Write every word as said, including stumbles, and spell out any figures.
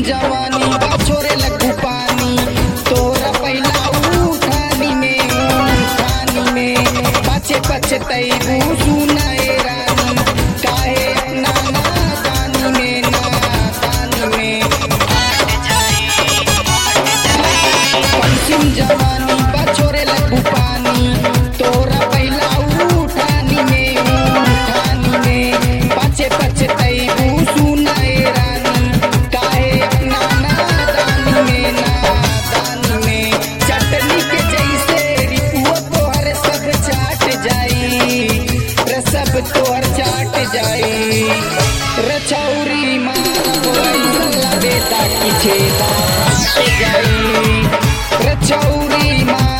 जवानी बा छोरे लगू पानी तोरा पहला उठानी में उठानी में पछे पछे तैबू सुनाए रानी काहे अपना नादानी में नादानी में पंचिम जवानी बा छोरे लगू पानी तोरा पहला उठानी में उठानी में पछे पछे तैबू सुनाए रानी काहे अपना नादानी में नादानी में चटनी के जैसे रिपुआ तोहर सब चाट जाई रे सब तोहर चाट जाई रछौरी मारबो ऐसा बेटा की छेदा जाई रछौरी मार